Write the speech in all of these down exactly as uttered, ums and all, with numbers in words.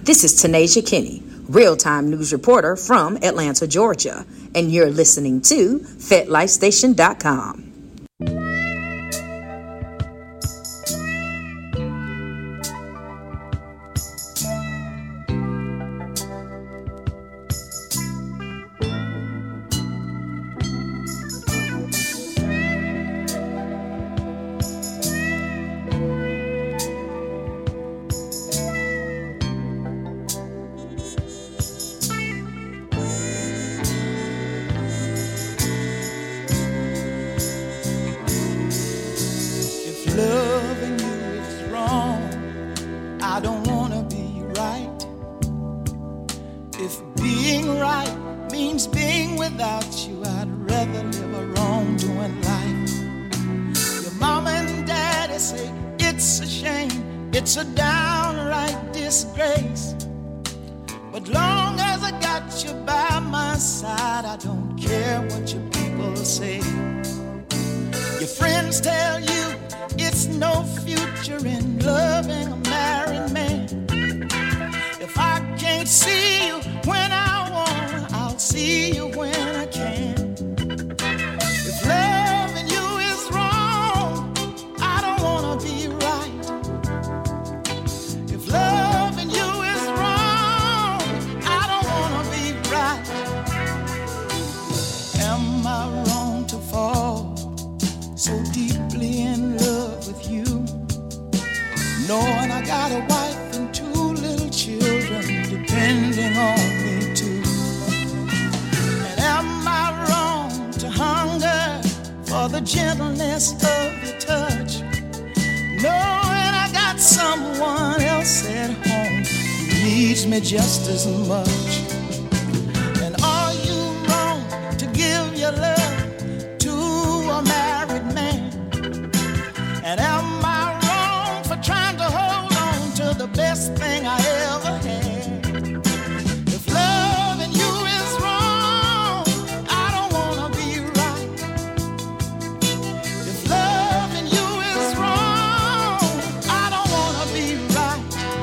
This is Tanasia Kinney, real-time news reporter from Atlanta, Georgia, and you're listening to Fed Life Station dot com. Just as much. And are you wrong to give your love to a married man? And am I wrong for trying to hold on to the best thing I ever had? If loving you is wrong, I don't want to be right. If loving you is wrong, I don't want to be right.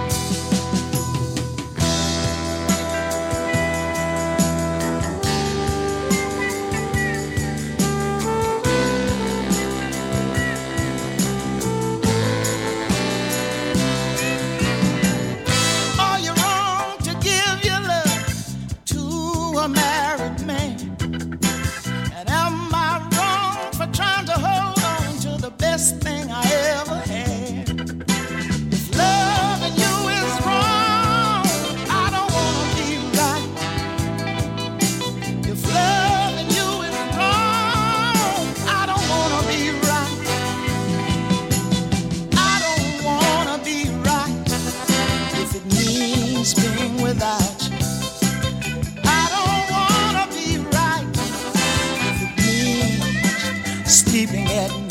Thing I ever had. If loving you is wrong, I don't wanna be right. If loving you is wrong, I don't wanna be right. I don't wanna be right if it means being without you. I don't wanna be right if it means sleeping at night.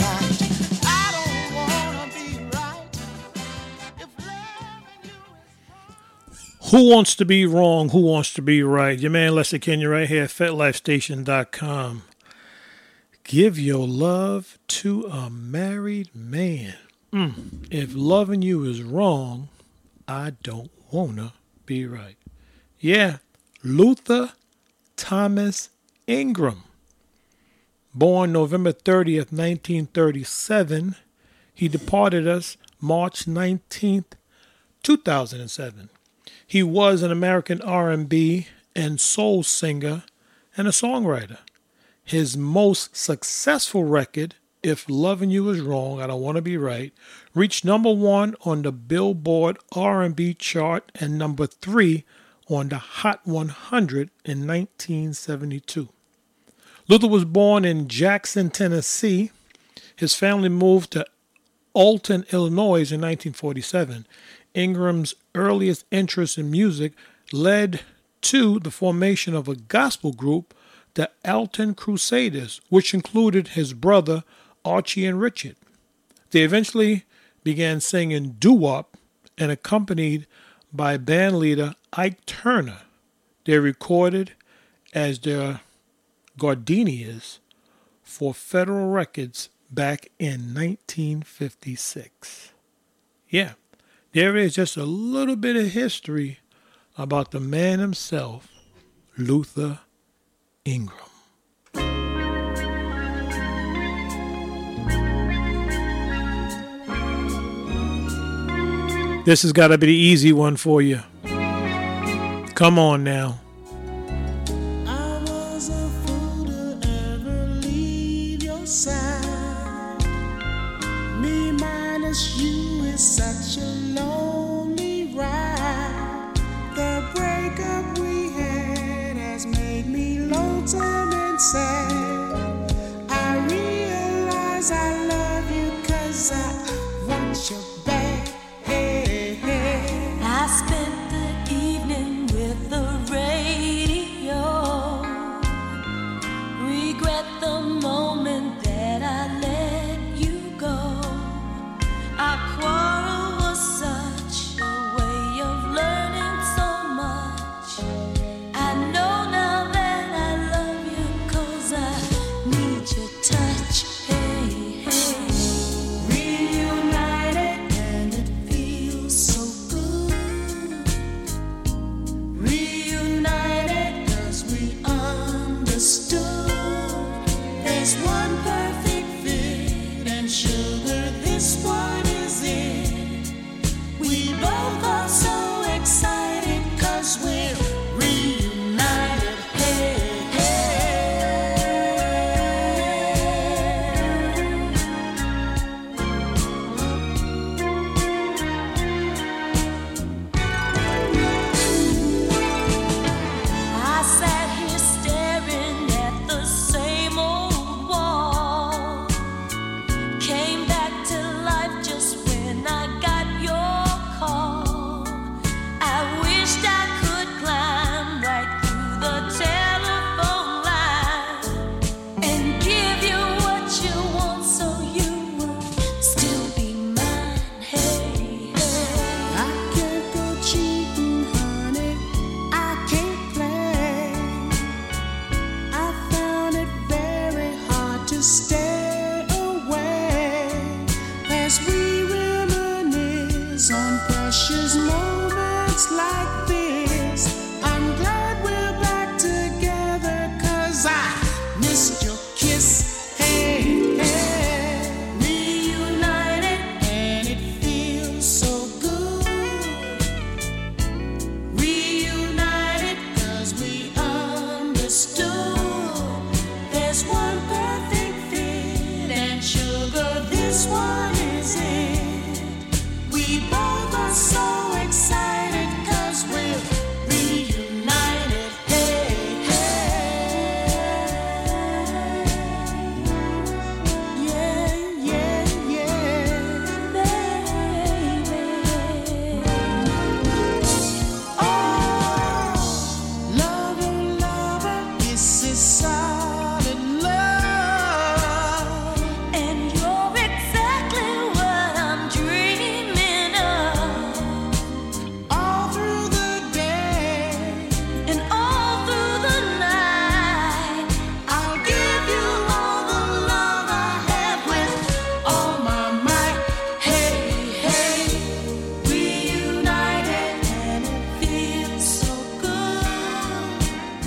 Who wants to be wrong? Who wants to be right? Your man Lester Kenya right here at Fed Life Station dot com. Give your love to a married man. Mm. If loving you is wrong, I don't wanna be right. Yeah, Luther Thomas Ingram. Born November thirtieth, nineteen thirty-seven. He departed us March nineteenth, two thousand seven. He was an American R and B and soul singer and a songwriter. His most successful record, If Loving You Is Wrong, I Don't Want to Be Right, reached number one on the Billboard R and B chart and number three on the Hot one hundred in nineteen seventy-two. Luther was born in Jackson, Tennessee. His family moved to Alton, Illinois in nineteen forty-seven. Ingram's earliest interest in music led to the formation of a gospel group, the Alton Crusaders, which included his brother Archie and Richard. They eventually began singing doo-wop and accompanied by bandleader Ike Turner. They recorded as their Gardenias for Federal Records back in nineteen fifty-six. Yeah. There is just a little bit of history about the man himself, Luther Ingram. This has got to be the easy one for you. Come on now. I was a fool to ever leave your side. Me minus you is such a lonely ride. The breakup we had has made me lonesome and sad. I realize I love you 'cause I want you back. I spent the evening with the radio. Regret the moment that I let you go. Our quarrel was such a way of learning so much. I know now that I love you 'cause I need your touch. Hey, hey. Reunited and it feels so good. Reunited 'cause we understood. There's one perfect fit and sugar, this one is it. We both are so excited 'cause we're reunited. Hey, hey. I sat here staring at the same old wall. Came back to life just when I got your call. I wished I could climb right through the telephone line and give you what you want so you would still be mine. Hey, hey. I can't go cheating, honey. I can't play. I found it very hard to stay away as we reminisce on precious moments like this. I'm glad we're back together 'cause I missed your kiss. Hey, hey. Reunited and it feels so good. Reunited 'cause we understood. There's one perfect fit and sugar, this one is it. We both are so excited 'cause we're reunited. Hey, hey. Yeah, yeah, yeah. Baby. Oh, lover, lover, this is solid love. And you're exactly what I'm dreaming of. All through the day, And all through the night, I'll give you all the love I have with all my might. Hey, hey, reunited and it feels so good.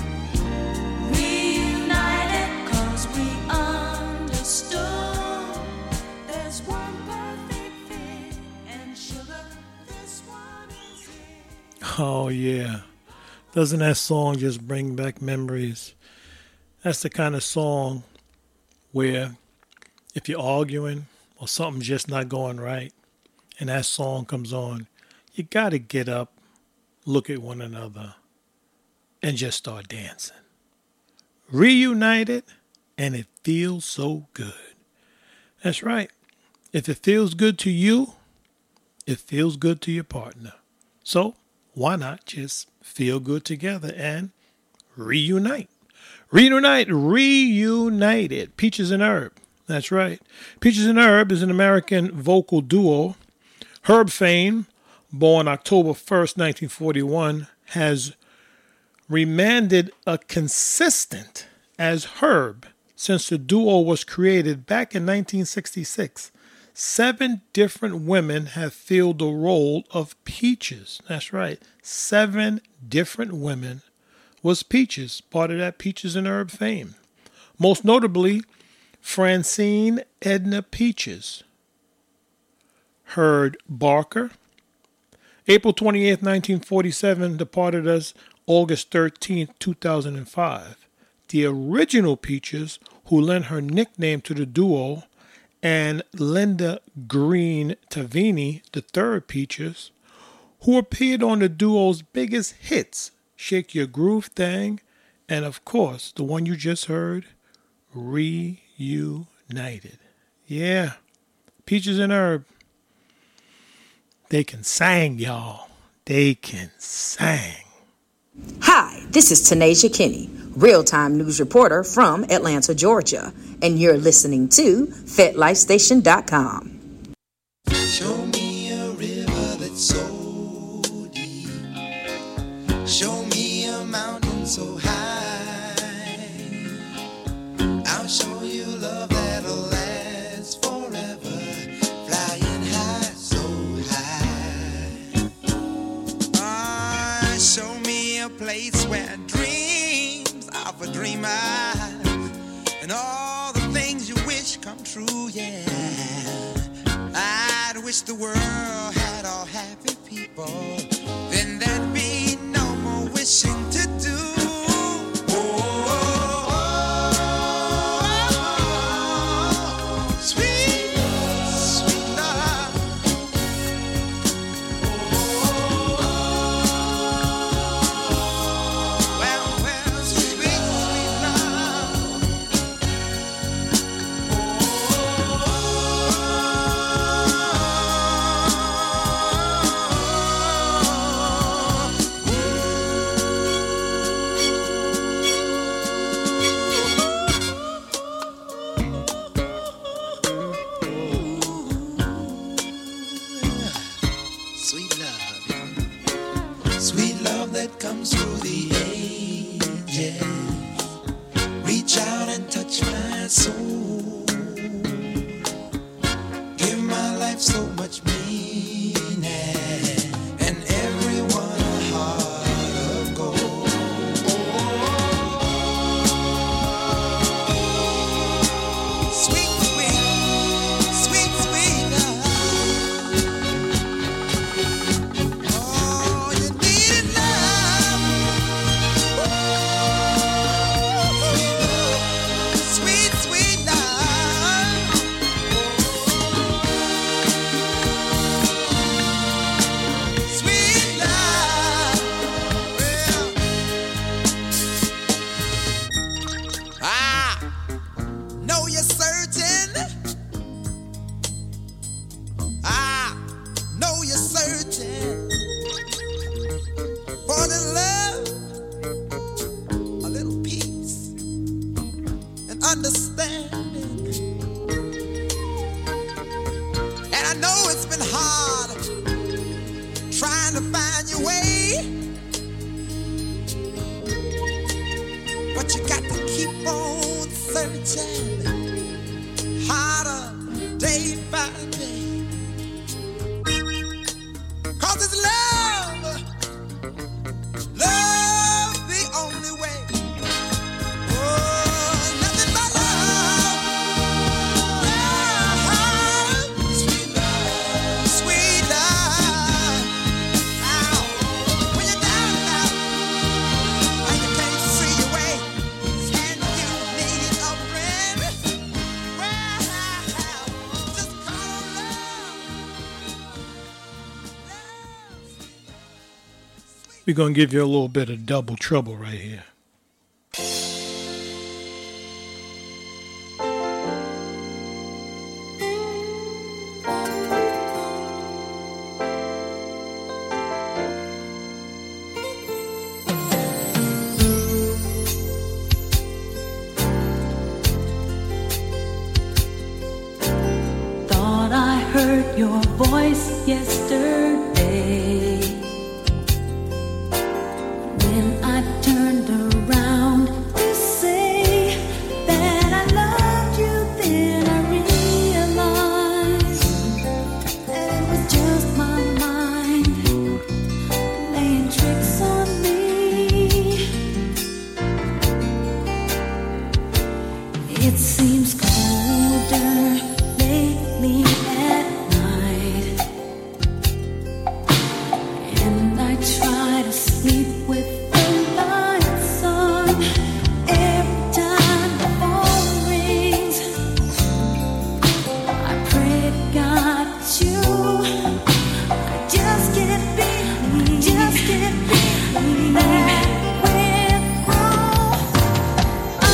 Reunited 'cause we understood. there's one perfect fit and sugar, this one is it. Oh, yeah. Doesn't that song just bring back memories? That's the kind of song where if you're arguing or something's just not going right and that song comes on, you got to get up, look at one another, and just start dancing. Reunited, and it feels so good. That's right. If it feels good to you, it feels good to your partner. So why not just feel good together and reunite? Reunite, reunited. Peaches and Herb. That's right. Peaches and Herb is an American vocal duo. Herb Fain, born October first, nineteen forty-one, has remained a consistent as Herb since the duo was created back in nineteen sixty-six. Seven different women have filled the role of Peaches. That's right. Seven different women was Peaches, part of that Peaches and Herb fame. Most notably, Francine Edna Peaches, Heard Barker. April twenty-eighth, nineteen forty-seven, departed us August thirteenth, two thousand five. The original Peaches, who lent her nickname to the duo, and Linda Green Tavini, the third Peaches, who appeared on the duo's biggest hits, Shake Your Groove Thing, and of course, the one you just heard, Reunited. Yeah, Peaches and Herb. They can sing, y'all. They can sing. Hi, this is Tanasia Kinney, real-time news reporter from Atlanta, Georgia, and you're listening to Fet Life Station dot com. Show me a river that's so deep. Show me a mountain so high. I'll show you love that'll last forever. Flying high, so high. Ah, show me a place where dreams of a dreamer and all the things you wish come true, yeah. I'd wish the world had all happy people, then there'd be no more wishing to do. Oh, oh, oh, oh, sweet, sweet love. Oh, well, well, sweet, sweet love. Sweet love, sweet love that comes through the ages. Reach out and touch my soul. Give my life so much meaning, and everyone a heart of gold. Sweet, sweet, sweet, sweet love. Oh, you needed love. Sweet, sweet love. Sweet love. Well, I know you're searching. I know you're searching for the love, a little peace and understanding. And I know it's been hard trying to find your way, but you got to keep on searching harder day by day. Cause it's love, love the only way. Oh, nothing but love, love, sweet love, sweet love. Ow. When you're down and out and you can't see your way, and you need a friend, well, just call on love. We're going to give you a little bit of double trouble right here. Thought I heard your voice yesterday when I turned around to say that I loved you. Then I realized It seems colder lately at night, and I try to sleep with the lights on. Every time the phone rings, I pray to God that you, I just can't believe, just can't believe that we're wrong. I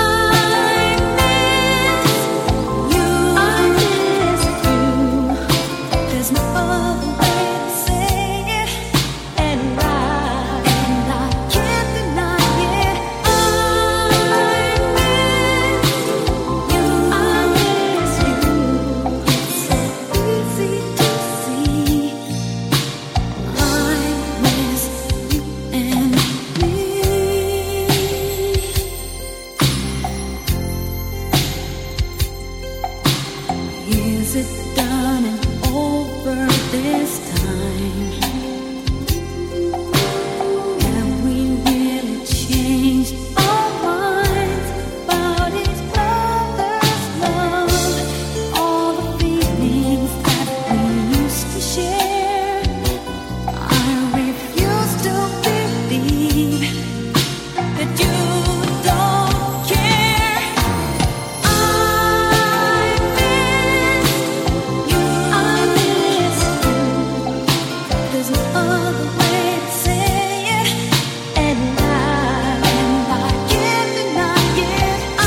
miss you, I miss you. There's no other way to say it, and I, and I can't deny it. I miss you, I miss you. It's so easy to see. I miss you and me. Is it done and over this time? Have we really changed our minds about each other's love? All the feelings that we used to share, I refuse to believe that you don't care. I miss you, I miss you. There's no other way to say it, and I, and I can't deny it. I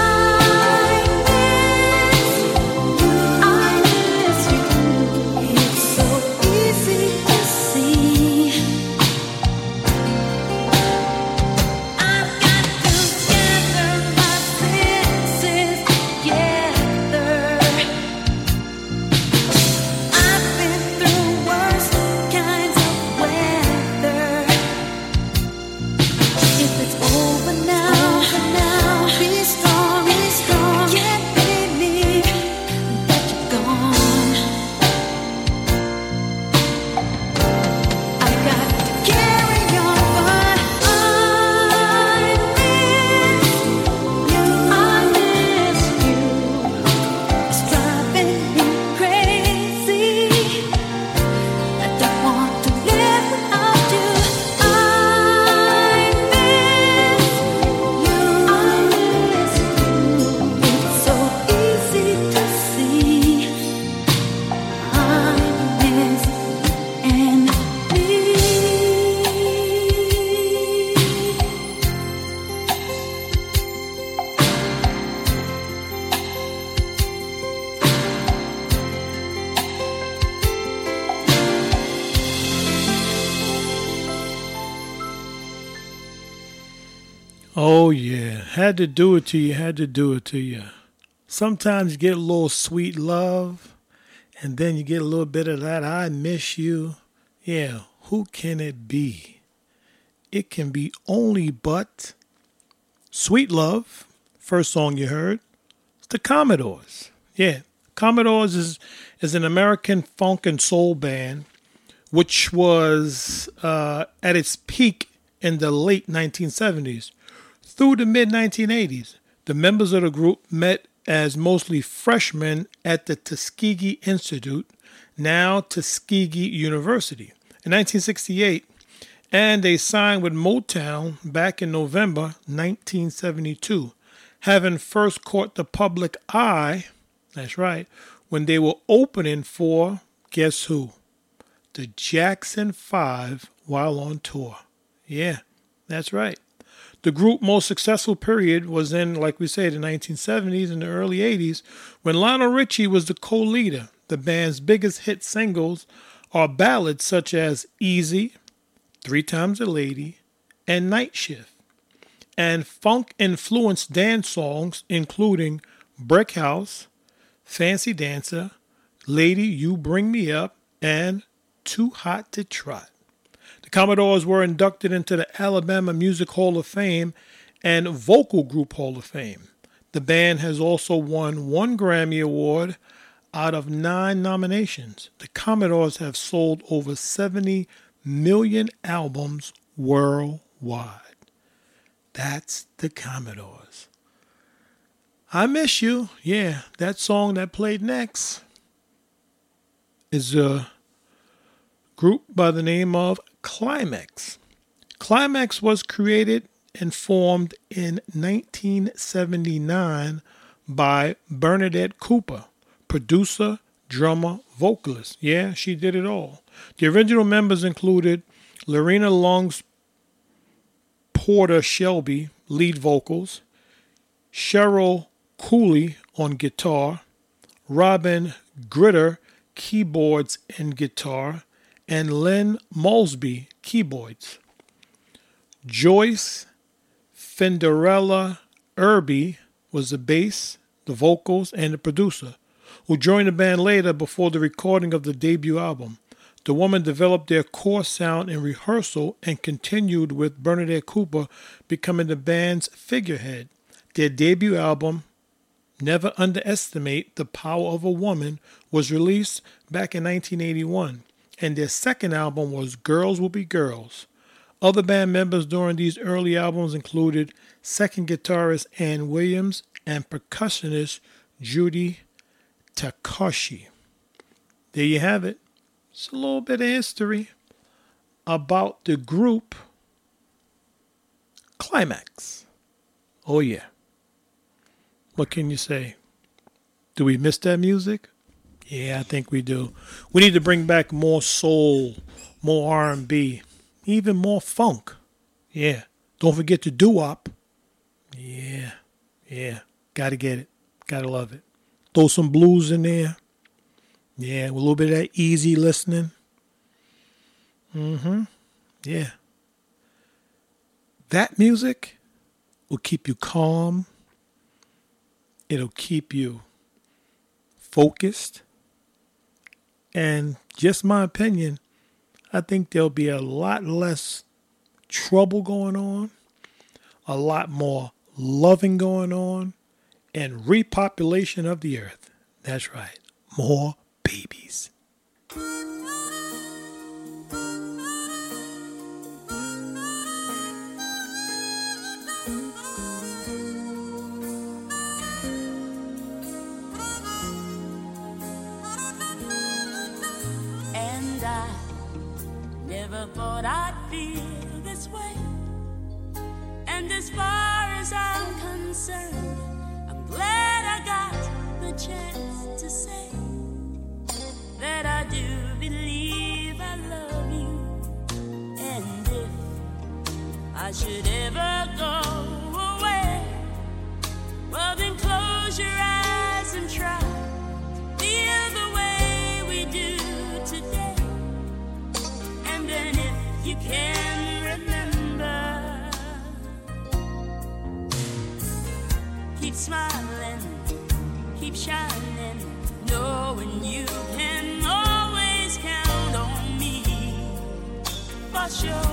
miss you, I miss you. It's so easy to see. I've got to gather my senses together. I've been through worse kinds of weather. If it's over now, over now, be strong, be strong. Can't believe that you're gone. I've got to carry on, but I miss you, I miss you. It's driving me crazy. I don't want to live without you. I miss you, I miss you. It's so easy to see. I miss you and me. Oh, yeah. Had to do it to you. Had to do it to you. Sometimes you get a little sweet love, and then you get a little bit of that I miss you. Yeah, who can it be? It can be only but Sweet Love, first song you heard. It's the Commodores. Yeah, Commodores is, is an American funk and soul band which was uh, at its peak in the late nineteen seventies. Through the mid nineteen eighties, the members of the group met as mostly freshmen at the Tuskegee Institute, now Tuskegee University, in nineteen sixty-eight, and they signed with Motown back in November nineteen seventy-two, having first caught the public eye, that's right, when they were opening for, guess who? The Jackson Five while on tour. Yeah, that's right. The group's most successful period was in, like we said, the nineteen seventies and the early eighties, when Lionel Richie was the co-leader. The band's biggest hit singles are ballads such as Easy, Three Times a Lady, and Night Shift, and funk-influenced dance songs including Brick House, Fancy Dancer, Lady You Bring Me Up, and Too Hot to Trot. The Commodores were inducted into the Alabama Music Hall of Fame and Vocal Group Hall of Fame. The band has also won one Grammy Award out of nine nominations. The Commodores have sold over seventy million albums worldwide. That's the Commodores. I Miss You. Yeah, that song that played next is a group by the name of Climax. Climax was created and formed in nineteen seventy-nine by Bernadette Cooper, producer, drummer, vocalist. Yeah, she did it all. The original members included Lorena Longs Porter Shelby, lead vocals, Cheryl Cooley on guitar, Robin Gritter, keyboards and guitar, and Lynn Molesby, keyboards. Joyce Fenderella Irby was the bass, the vocals, and the producer, who joined the band later before the recording of the debut album. The woman developed their core sound in rehearsal and continued with Bernadette Cooper becoming the band's figurehead. Their debut album, Never Underestimate the Power of a Woman, was released back in nineteen eighty-one, and their second album was Girls Will Be Girls. Other band members during these early albums included second guitarist Ann Williams and percussionist Judy Takashi. There you have it. It's a little bit of history about the group Climax. Oh yeah. What can you say? Do we miss that music? Yeah, I think we do. We need to bring back more soul, more R and B, even more funk. Yeah. Don't forget the doo-wop. Yeah. Yeah. Gotta get it. Gotta love it. Throw some blues in there. Yeah, with a little bit of that easy listening. Mm-hmm. Yeah. That music will keep you calm. It'll keep you focused. And just my opinion, I think there'll be a lot less trouble going on, a lot more loving going on, and repopulation of the earth. That's right. More babies. And I never thought I'd feel this way. And as far as I'm concerned, I'm glad I got the chance to say that I do believe I love you. And if I should ever go away, well then close your eyes and try to feel the way we do today. And then if you can remember, keep smiling, keep shining, knowing you can always count on me. For sure,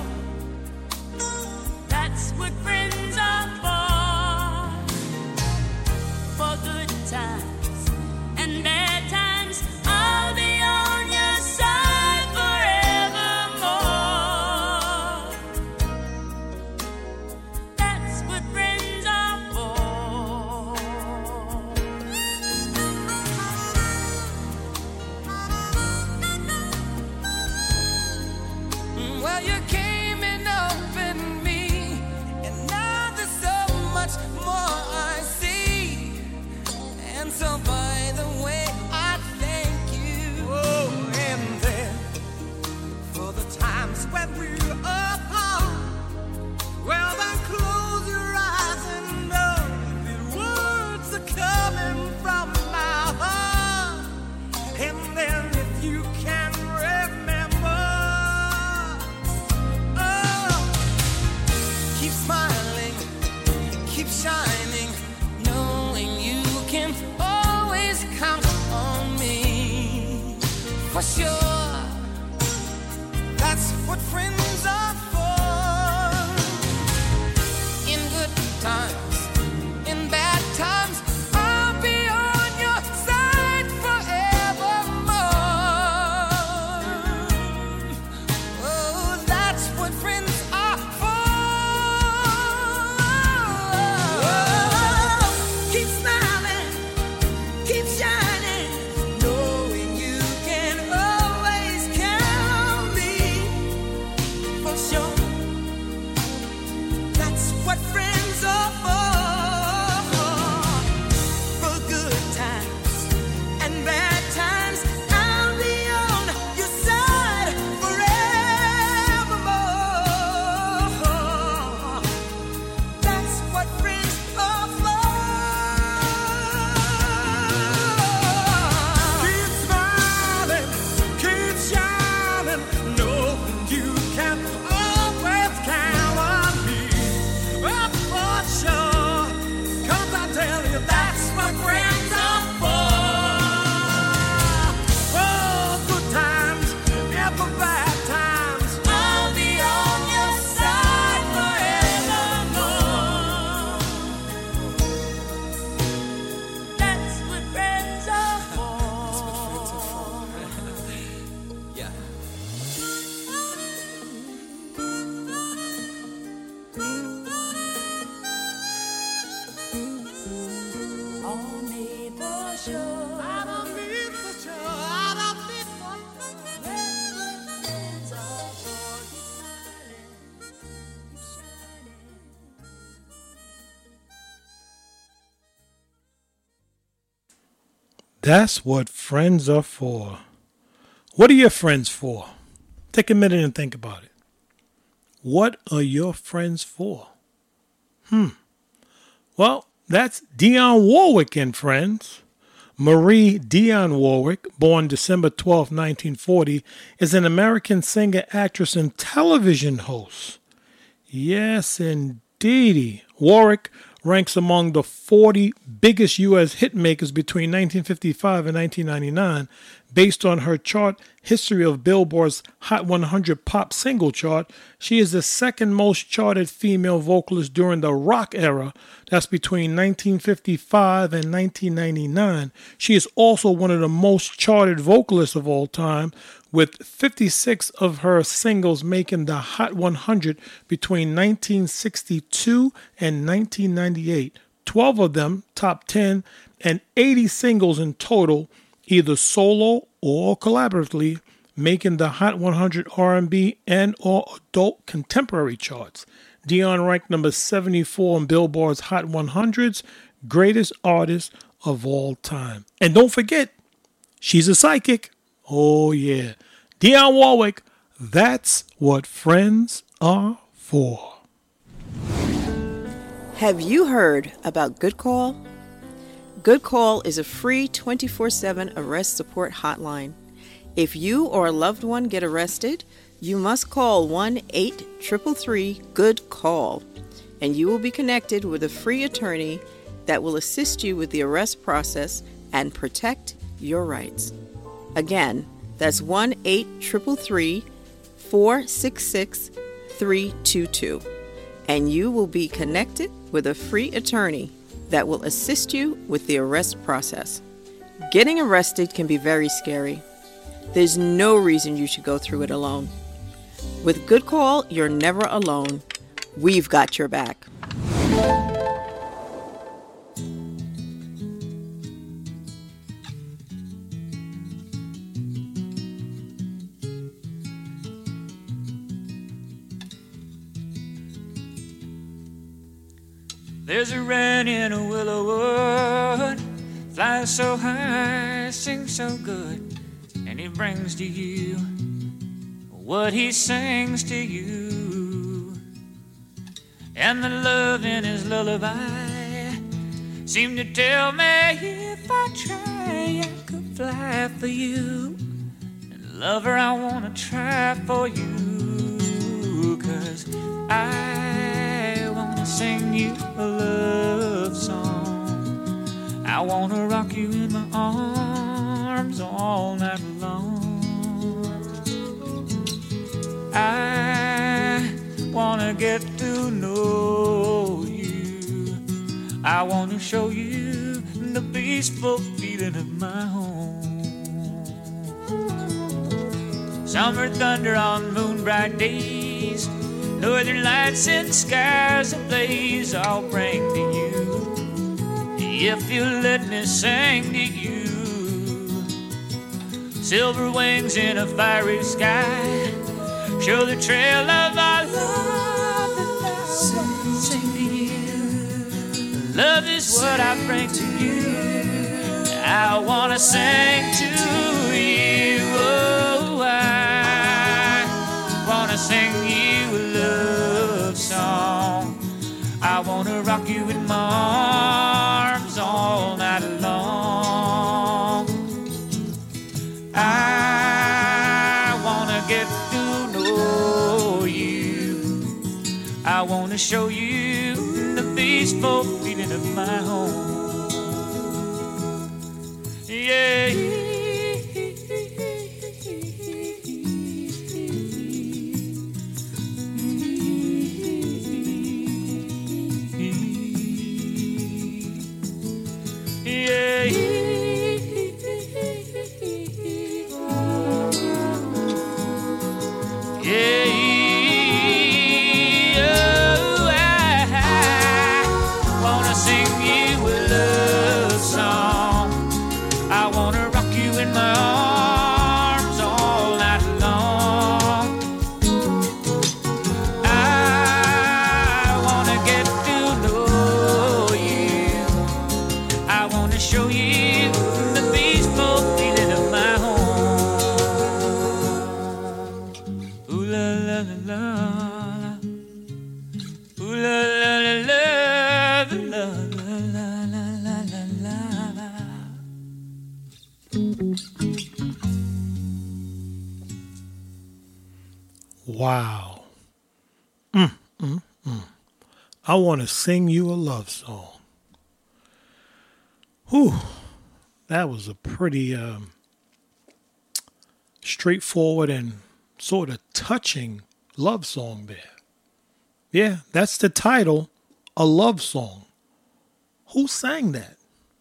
that's what friends are for. For good times and bad times, I'll be on your side forevermore. That's what friends are for. Well, you came in up in me, and now there's so much more I see. And so, by the way, I thank you. Oh, and then for the times when we were apart, well, then close your eyes and know the words are coming from my heart. And then if you can remember, oh, keep smiling, keep shining, knowing you can always count on me. For sure, that's what friends are for. In good times, in bad times, I'll be on your side forevermore. Oh, that's what friends are for. Oh, keep smiling. On me for sure. I don't need for sure. I don't need for sure. Friends are for keep smiling, keep shining. That's what friends are for. What are your friends for? Take a minute and think about it. What are your friends for? Hmm. Well, that's Dionne Warwick and friends. Marie Dionne Warwick, born December twelfth, nineteen forty, is an American singer, actress, and television host. Yes, indeedy. Warwick ranks among the forty biggest U S hit makers between nineteen fifty-five and nineteen ninety-nine, based on her chart history of Billboard's Hot one hundred Pop Single chart. She is the second most charted female vocalist during the rock era. That's between nineteen fifty-five and nineteen ninety-nine. She is also one of the most charted vocalists of all time, with fifty-six of her singles making the Hot one hundred between nineteen sixty-two and nineteen ninety-eight. twelve of them top ten, and eighty singles in total, either solo or collaboratively, making the Hot one hundred R and B and or adult contemporary charts. Dionne ranked number seventy-four on Billboard's Hot one hundred's Greatest Artists of All Time. And don't forget, she's a psychic. Oh yeah. Dionne Warwick, that's what friends are for. Have you heard about Good Call? Good Call is a free twenty-four seven arrest support hotline. If you or a loved one get arrested, you must call one eight three three three good call, and you will be connected with a free attorney that will assist you with the arrest process and protect your rights. Again, that's one eight three three three four six six three two two, and you will be connected with a free attorney that will assist you with the arrest process. Getting arrested can be very scary. There's no reason you should go through it alone. With Good Call, you're never alone. We've got your back. There's a wren in a willow wood, flies so high, sings so good, and he brings to you what he sings to you. And the love in his lullaby seemed to tell me if I try, I could fly for you. And lover, I wanna try for you, 'cause I wanna sing you a love song. I wanna rock you in my arms all night long. I wanna get to know you. I wanna show you the peaceful feeling of my home. Summer thunder on moon-bright days, northern lights and skies ablaze, I'll bring to you, if you let me sing to you. Silver wings in a fiery sky show the trail of our love, and I will sing to you. Love is what I bring to you. I wanna sing to you. Oh, I wanna sing you a love song. I wanna rock you in my arms all night long. I wanna get to know you. I wanna show you the peaceful feeling of my home. Yeah. Love to show you the peaceful feeling of my home. Ooh la la la la, ooh la la la la, la la la la la la la. Wow. Mm, mm, mm. I want to sing you a love song. Whew. That was a pretty um, straightforward and sort of touching love song there. Yeah, that's the title, A Love Song. Who sang that?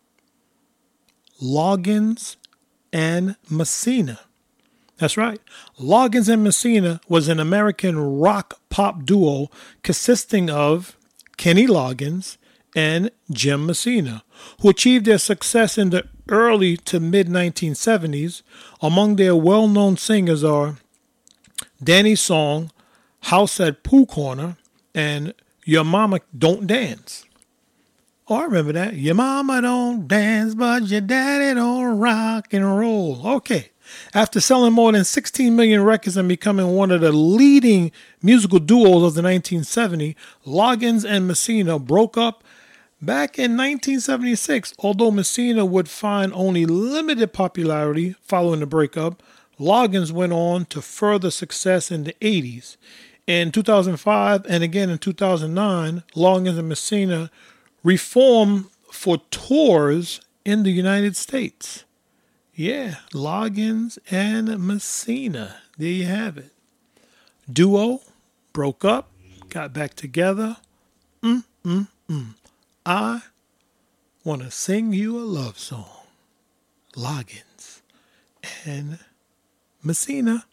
Loggins and Messina. That's right. Loggins and Messina was an American rock pop duo consisting of Kenny Loggins and Jim Messina, who achieved their success in the early to mid nineteen seventies. Among their well-known singers are Danny's song, House at Pooh Corner, and Your Mama Don't Dance. Oh, I remember that. Your mama don't dance, but your daddy don't rock and roll. Okay. After selling more than sixteen million records and becoming one of the leading musical duos of the nineteen seventies, Loggins and Messina broke up back in nineteen seventy-six. Although Messina would find only limited popularity following the breakup, Loggins went on to further success in the eighties. In two thousand five and again in two thousand nine, Loggins and Messina reformed for tours in the United States. Yeah, Loggins and Messina. There you have it. Duo, broke up, got back together. Mm, mm, mm. I want to sing you a love song. Loggins and Messina.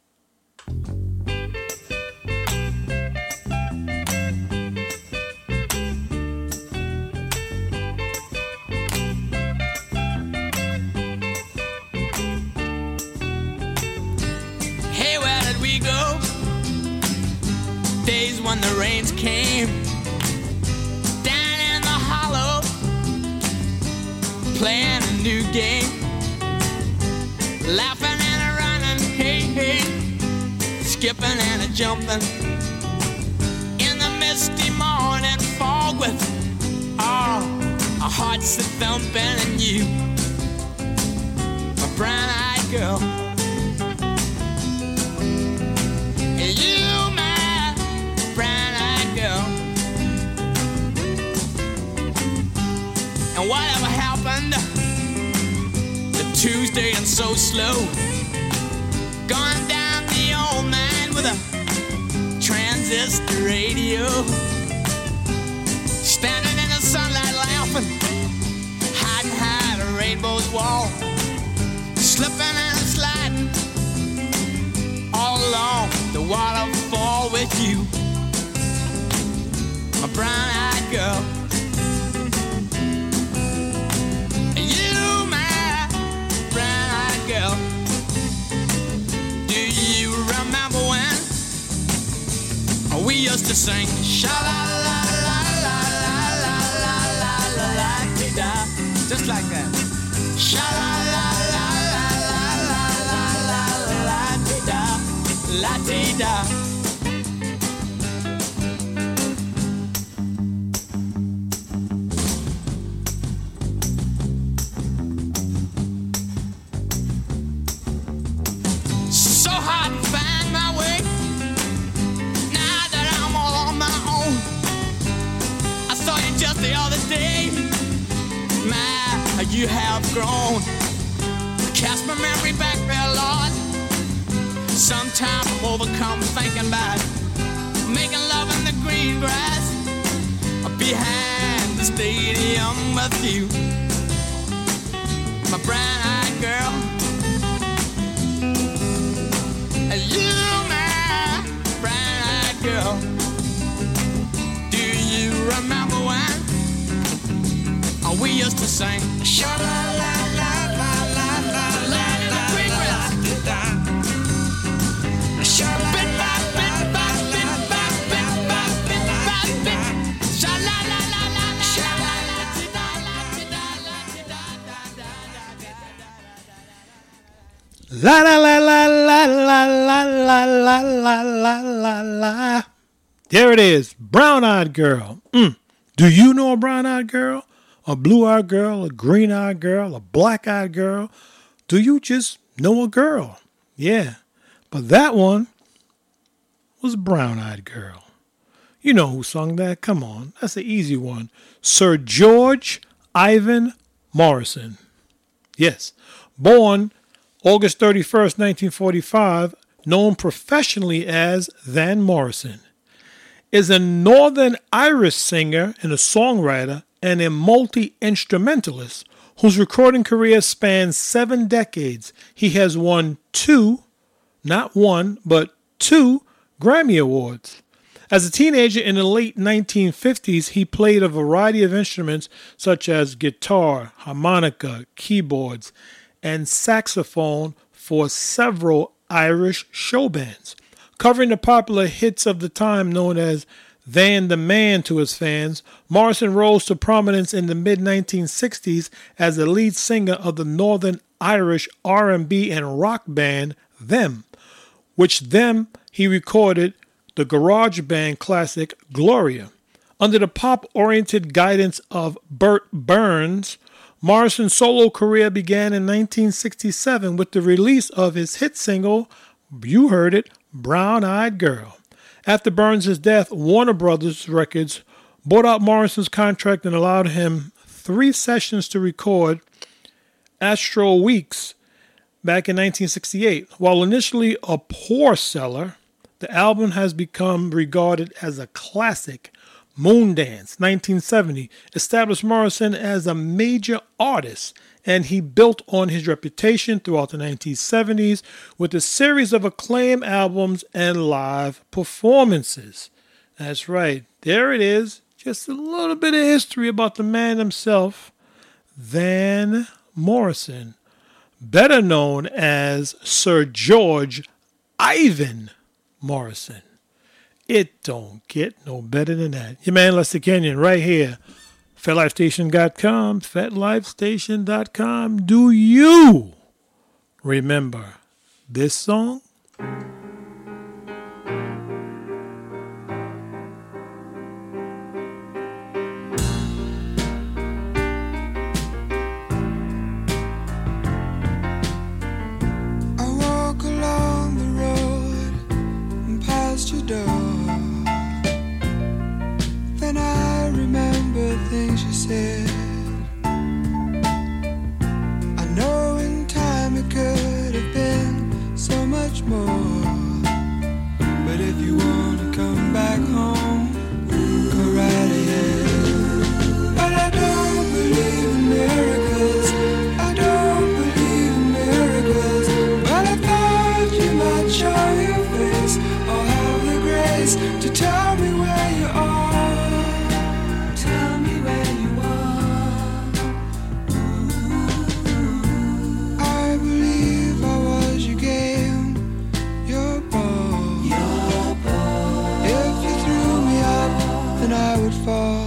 Days when the rains came down in the hollow, playing a new game, laughing and a running, hey, hey, skipping and a jumping in the misty morning fog with all our hearts a thumping, and you, my brown-eyed girl, and you, and whatever happened to Tuesday and so slow, gone down the old man with a transistor radio, standing in the sunlight laughing, hiding behind a rainbow's wall, slipping and sliding all along the waterfall with you, my brown-eyed girl. Girl, do you remember when we used to sing sha la la la la la la la la la la da, just like that, sha la la la la la la la la la da, la da. The other day, my, you have grown. Cast my memory back there, Lord. Sometimes I'm overcome thinking about making love in the green grass behind the stadium with you, my brown-eyed girl. And you, my brown-eyed girl. Do you remember when we used to sing sha la la la la la la la la la sha la la la la la la sha la la la la sha la la la la la La la la la la la la la la la la la la. There it is, Brown-Eyed Girl. Mm. Do you know a brown-eyed girl? A blue-eyed girl? A green-eyed girl? A black-eyed girl? Do you just know a girl? Yeah, but that one was Brown-Eyed Girl. You know who sung that? Come on, that's the easy one. Sir George Ivan Morrison. Yes, born August thirty-first, nineteen forty-five, known professionally as Van Morrison, is a Northern Irish singer and a songwriter and a multi-instrumentalist whose recording career spans seven decades. He has won two, not one, but two Grammy Awards. As a teenager in the late nineteen fifties, he played a variety of instruments such as guitar, harmonica, keyboards, and saxophone for several Irish show bands, covering the popular hits of the time known as Van the Man to his fans. Morrison rose to prominence in the mid nineteen sixties as the lead singer of the Northern Irish R and B and rock band Them, which Them he recorded the garage band classic Gloria. Under the pop-oriented guidance of Bert Burns, Morrison's solo career began in nineteen sixty-seven with the release of his hit single, you heard it, Brown-Eyed Girl. After Burns' death, Warner Brothers Records bought out Morrison's contract and allowed him three sessions to record Astro Weeks back in nineteen sixty-eight. While initially a poor seller, the album has become regarded as a classic. Moondance, nineteen seventy, established Morrison as a major artist, and he built on his reputation throughout the nineteen seventies with a series of acclaimed albums and live performances. That's right, there it is, just a little bit of history about the man himself, Van Morrison, better known as Sir George Ivan Morrison. It don't get no better than that. Your man Lester Kenyon right here. Fat Life Station dot com. Fat Life Station dot com. Do you remember this song? I walk along the road and past your door. Then I remember things you said. I know in time it could have been so much more. But if you want to come back home, go right ahead. But I don't believe in miracles. I don't believe in miracles. But I thought you might show your face or have the grace to tell me where you are. Tell me where you are. I believe I was your game, your ball. Your ball. If you threw me up, then I would fall.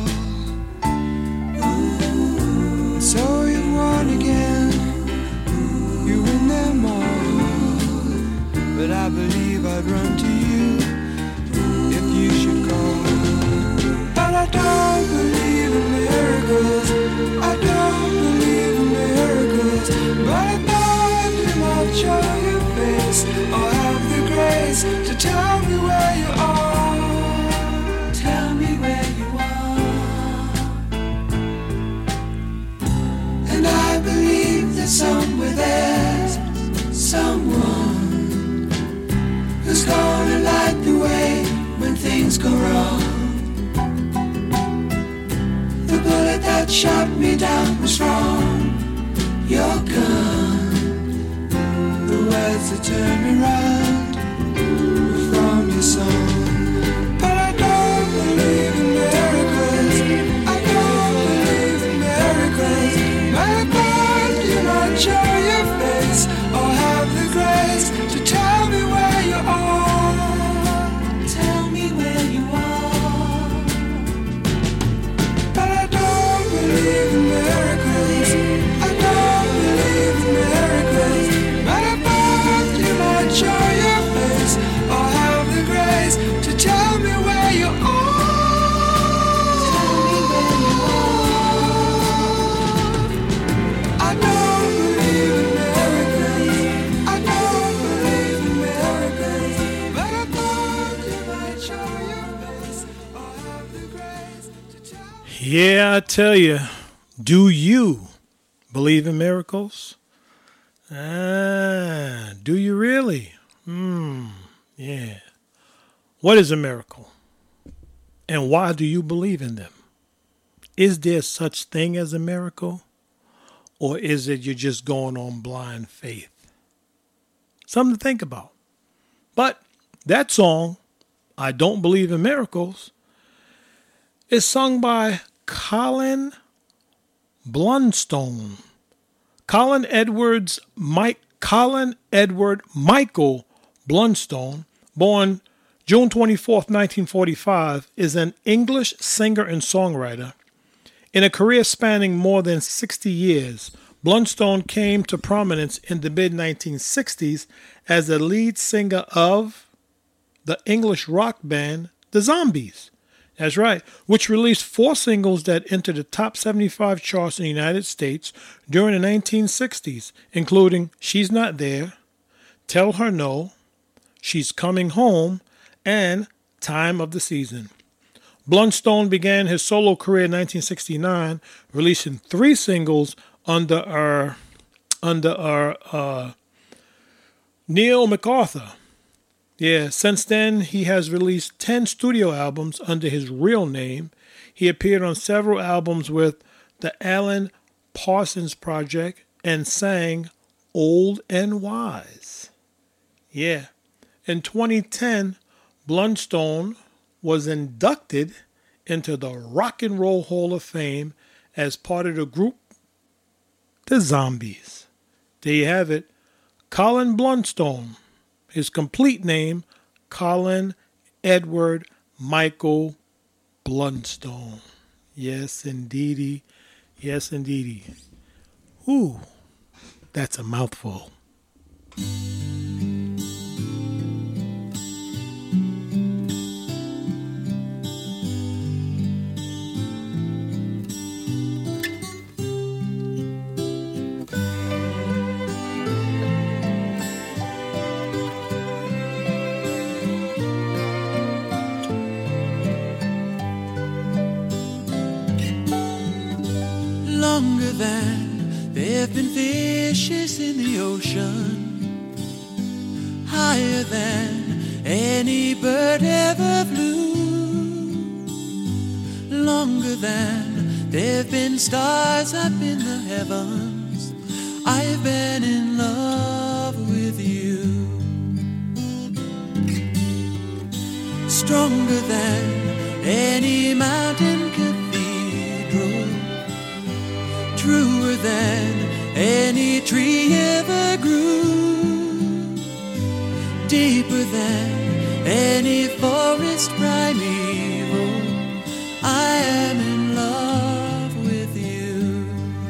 And so you've won again. You win them all. But I believe I'd run to you if you should call. But I don't believe in miracles. I don't believe in miracles. But I thought you might show your face or have the grace to tell me where you are. Tell me where you are. And I believe that somewhere there's someone who's gonna light the way when things go wrong. The bullet that shot me down was wrong. Your gun, the words that turned me round were from your song. But I don't believe in miracles. I don't believe in miracles. But I thought you might show your face or have the grace to tell me where you are. Tell me where you are. But I don't believe in miracles. I don't believe in miracles. But I thought Yeah, I tell you, do you believe in miracles? Ah, do you really? Hmm, yeah. What is a miracle? And why do you believe in them? Is there such thing as a miracle? Or is it you're just going on blind faith? Something to think about. But that song, I Don't Believe in Miracles, is sung by Colin Blunstone. Colin Edwards Mike Colin Edward Michael Blunstone, born June twenty-fourth, nineteen forty-five, is an English singer and songwriter. In a career spanning more than sixty years, Blunstone came to prominence in the mid nineteen sixties as the lead singer of the English rock band The Zombies. That's right, which released four singles that entered the top seventy-five charts in the United States during the nineteen sixties, including She's Not There, Tell Her No, She's Coming Home, and Time of the Season. Blunstone began his solo career in nineteen sixty-nine, releasing three singles under our, under our uh, Neil MacArthur. Yeah, since then, he has released ten studio albums under his real name. He appeared on several albums with the Alan Parsons Project and sang Old and Wise. Yeah. In twenty ten, Blunstone was inducted into the Rock and Roll Hall of Fame as part of the group The Zombies. There you have it. Colin Blunstone. His complete name, Colin Edward Michael Blunstone. Yes, indeedy. Yes, indeedy. Ooh, that's a mouthful. Longer than there've been fishes in the ocean, higher than any bird ever flew, longer than there've been stars up in the heavens. I've been in love with you. Stronger than any mountain cathedral, truer than any tree ever grew, deeper than any forest primeval. I am in love with you.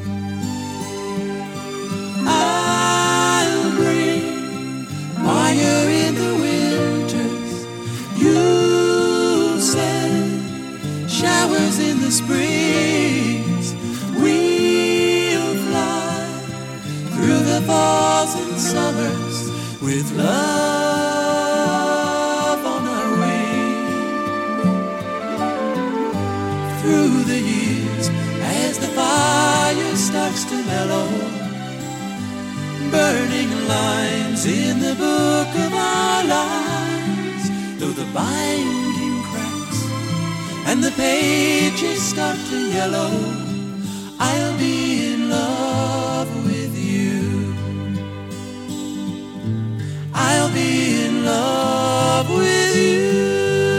I'll bring fire in the winters, you'll send showers in the springs. We'll fly through the falls and summers with love on our wing. Through the years, as the fire starts to mellow, burning lines in the book of our lives, though the binding cracks and the pages start to yellow, I'll be in love with you. I'll be in love with you.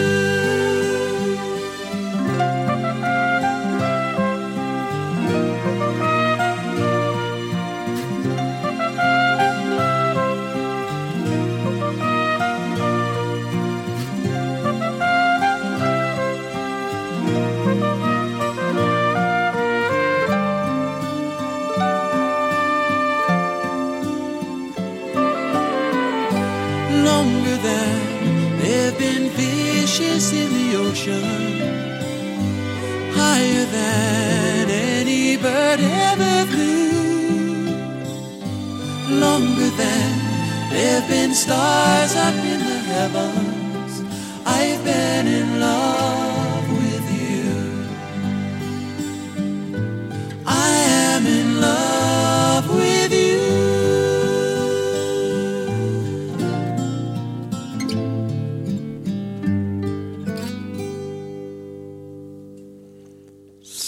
Longer than there've been fishes in the ocean, higher than any bird ever flew, longer than there've been stars up in the heavens. I've been in love with you.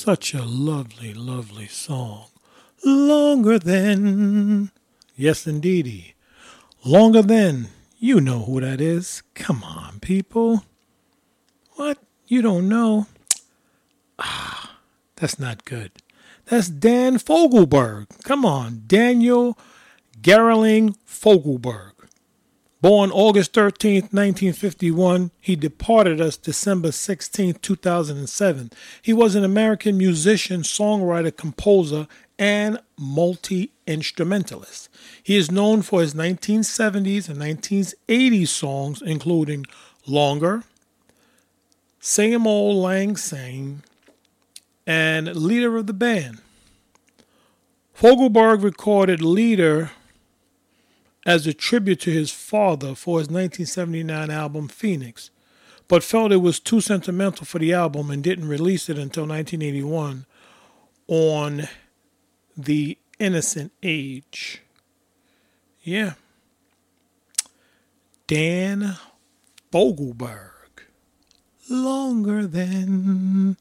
Such a lovely, lovely song. Longer Than. Yes, indeedy. Longer Than. You know who that is. Come on, people. What? You don't know? Ah, that's not good. That's Dan Fogelberg. Come on, Daniel Gerling Fogelberg. Born August thirteenth, nineteen fifty-one, he departed us December sixteenth, two thousand seven. He was an American musician, songwriter, composer, and multi-instrumentalist. He is known for his nineteen seventies and nineteen eighties songs, including Longer, Same Old Lang Syne, and Leader of the Band. Fogelberg recorded Leader as a tribute to his father for his nineteen seventy-nine album Phoenix, but felt it was too sentimental for the album and didn't release it until nineteen eighty-one on The Innocent Age. Yeah. Dan Fogelberg. Longer Than.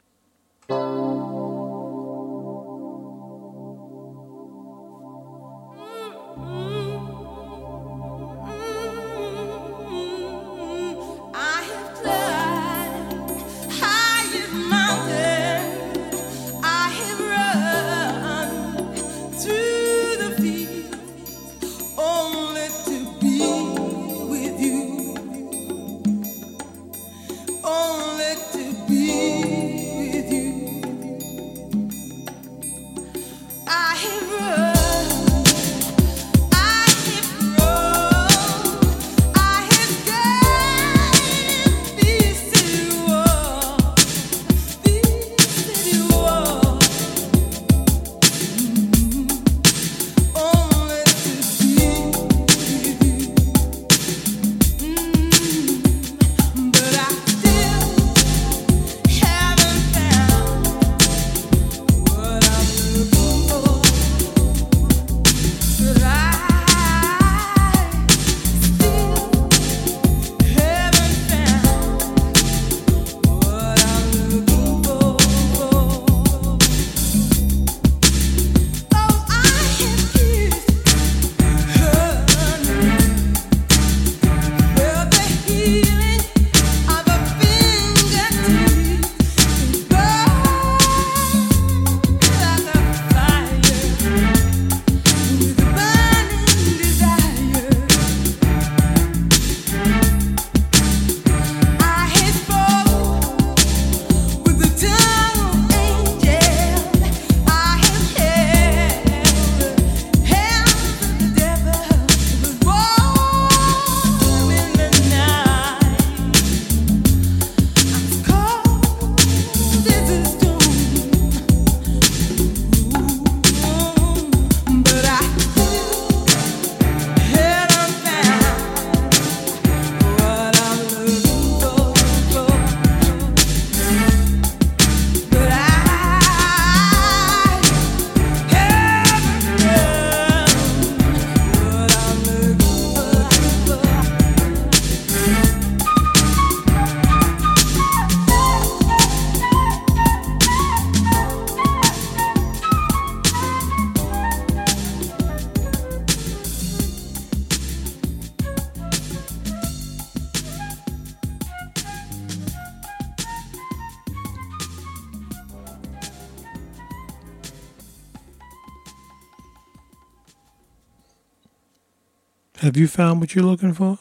Have you found what you're looking for?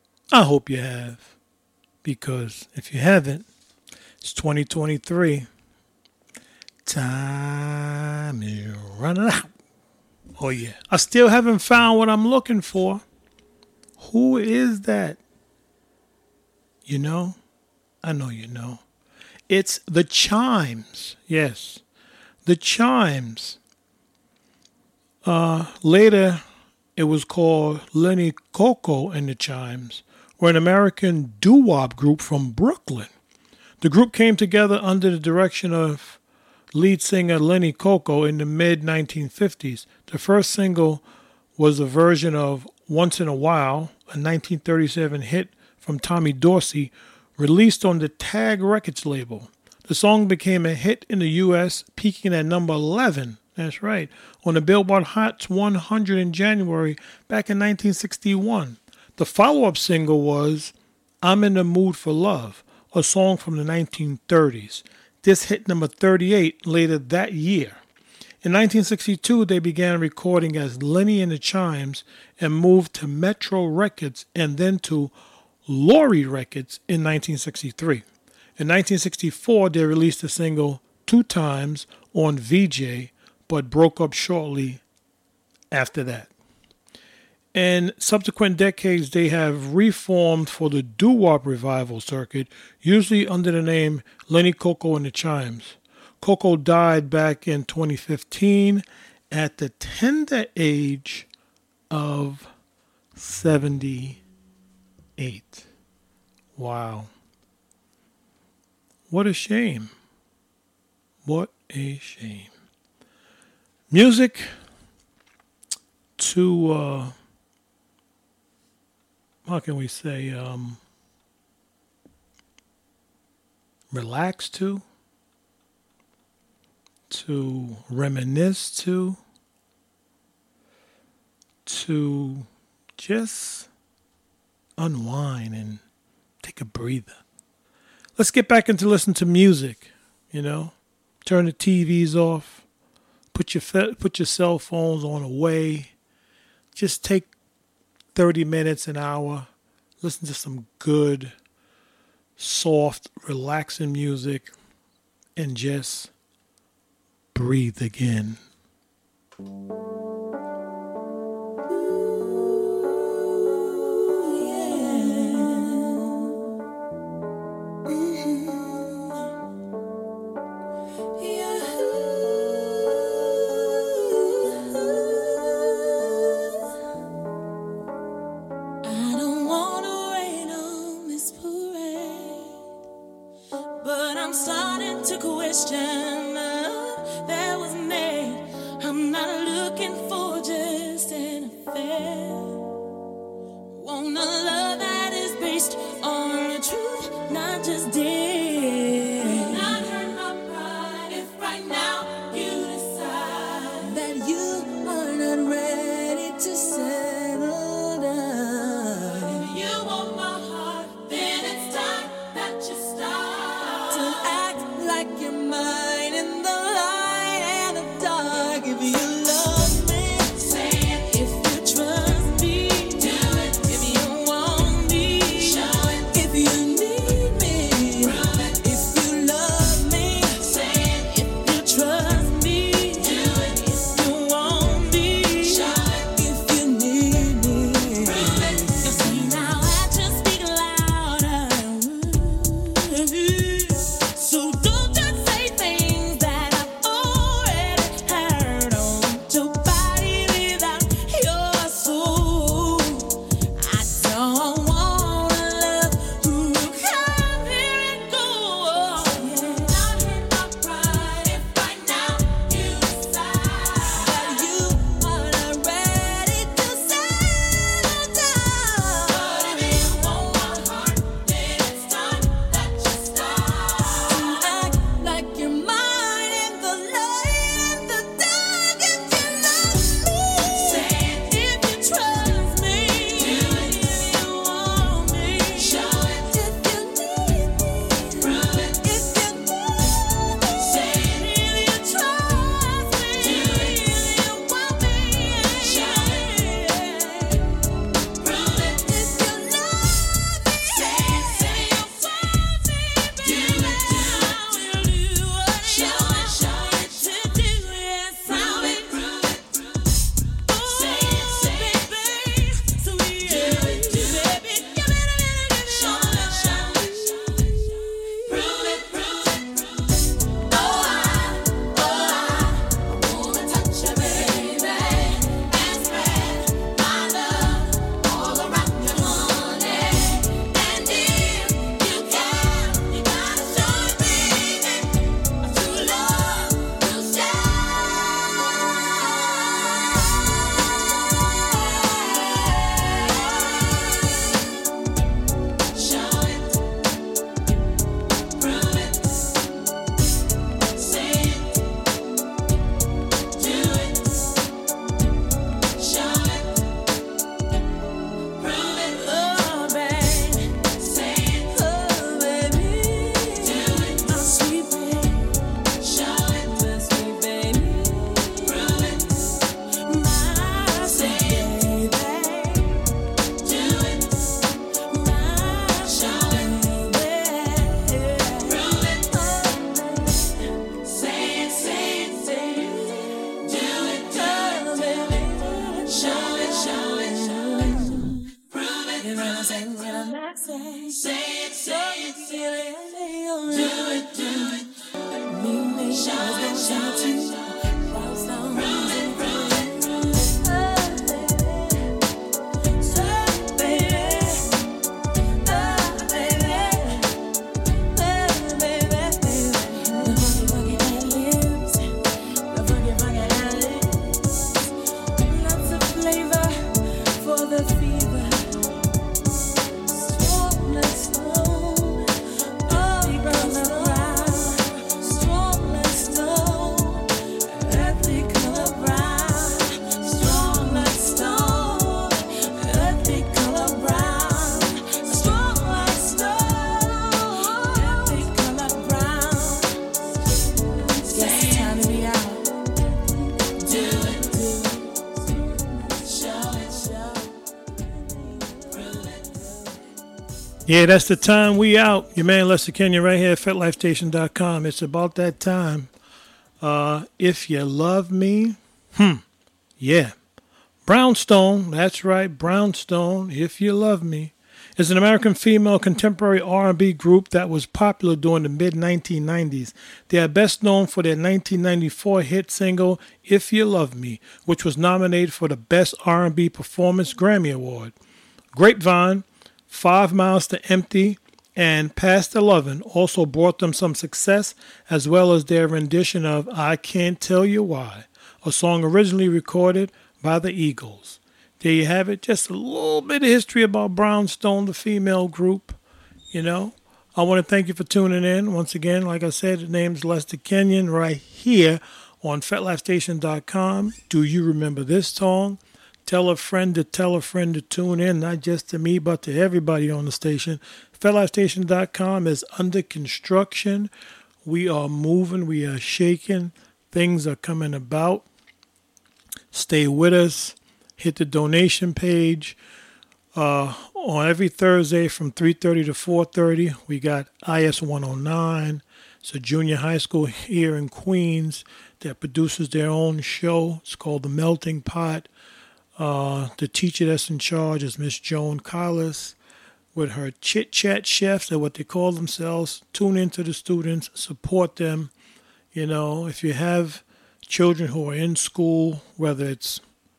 I hope you have. Because if you haven't, it's twenty twenty-three. Time is running out. Oh, yeah. I still haven't found what I'm looking for. Who is that? You know? I know you know. It's the Chimes. Yes. The Chimes. Uh, later, it was called Lenny Coco and the Chimes, were an American doo-wop group from Brooklyn. The group came together under the direction of lead singer Lenny Coco in the mid nineteen fifties. The first single was a version of Once in a While, a nineteen thirty-seven hit from Tommy Dorsey, released on the Tag Records label. The song became a hit in the U S, peaking at number eleven, that's right, on the Billboard Hot one hundred in January back in nineteen sixty-one. The follow-up single was I'm in the Mood for Love, a song from the nineteen thirties. This hit number thirty-eight later that year. In nineteen sixty-two, they began recording as Lenny and the Chimes and moved to Metro Records and then to Laurie Records in nineteen sixty-three. In nineteen sixty-four, they released the single Two Times on V J, but broke up shortly after that. In subsequent decades, they have reformed for the doo-wop revival circuit, usually under the name Lenny Koko and the Chimes. Koko died back in twenty fifteen at the tender age of seventy-eight. Wow. What a shame. What a shame. Music to, uh, how can we say, um, relax to, to reminisce to, to just unwind and take a breather. Let's get back into listening to music, you know. Turn the T Vs off. Put your fe- put your cell phones on away. Just take thirty minutes, an hour. Listen to some good, soft, relaxing music. And just breathe again. I'm starting to question uh, that was made. I'm not looking Say what I'm not saying. Say it, say it, feel it. Do it, do it. Me, me, show it, show it. While some music, prove it, prove it. Oh, baby. So, baby. Oh, baby. Oh, baby, baby. The funky, funky ad-libs. The funky, funky ad-libs. Lots of flavor for the fever. Yeah, that's the time we out. Your man Lester Kenyon right here at fet life station dot com. It's about that time. Uh, if you love me, hmm, yeah. Brownstone, that's right, Brownstone, If You Love Me, is an American female contemporary R and B group that was popular during the mid nineteen nineties. They are best known for their nineteen ninety-four hit single, If You Love Me, which was nominated for the Best R and B Performance Grammy Award. Grapevine, Five Miles to Empty, and Past eleven also brought them some success, as well as their rendition of I Can't Tell You Why, a song originally recorded by the Eagles. There you have it, just a little bit of history about Brownstone, the female group. You know, I want to thank you for tuning in. Once again, like I said, the name's Lester Kenyon right here on fet life station dot com. Do you remember this song? Tell a friend to tell a friend to tune in, not just to me, but to everybody on the station. fet life station dot com is under construction. We are moving. We are shaking. Things are coming about. Stay with us. Hit the donation page. Uh, on every Thursday from three thirty to four thirty, we got I S one oh nine. It's a junior high school here in Queens that produces their own show. It's called The Melting Pot. Uh, the teacher that's in charge is Miss Joan Collis with her Chit Chat Chefs, that's what they call themselves. Tune into the students, support them. You know, if you have children who are in school, whether it's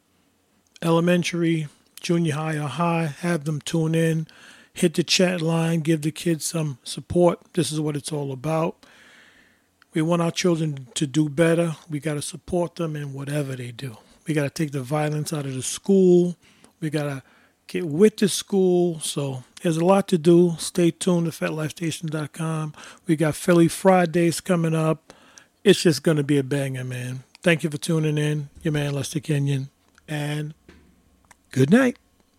elementary, junior high, or high, have them tune in. Hit the chat line, give the kids some support. This is what it's all about. We want our children to do better. We got to support them in whatever they do. We got to take the violence out of the school. We got to get with the school. So there's a lot to do. Stay tuned to fet life station dot com. We got Philly Fridays coming up. It's just going to be a banger, man. Thank you for tuning in. Your man, Lester Kenyon. And good night.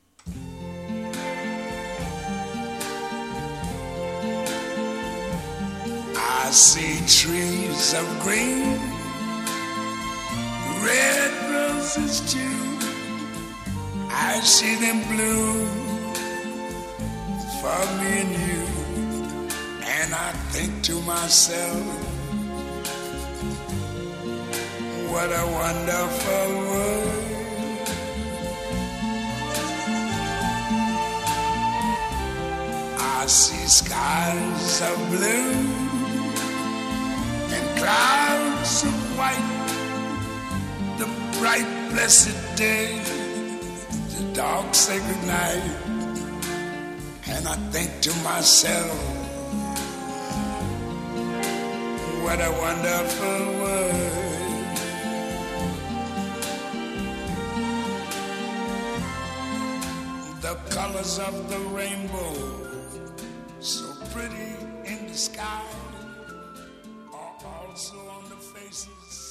I see trees of green, red roses too. I see them bloom for me and you. And I think to myself, what a wonderful world. I see skies of blue and clouds of white, the bright blessed day, the dark sacred night. And I think to myself, what a wonderful world. The colors of the rainbow, so pretty in the sky, are also on the faces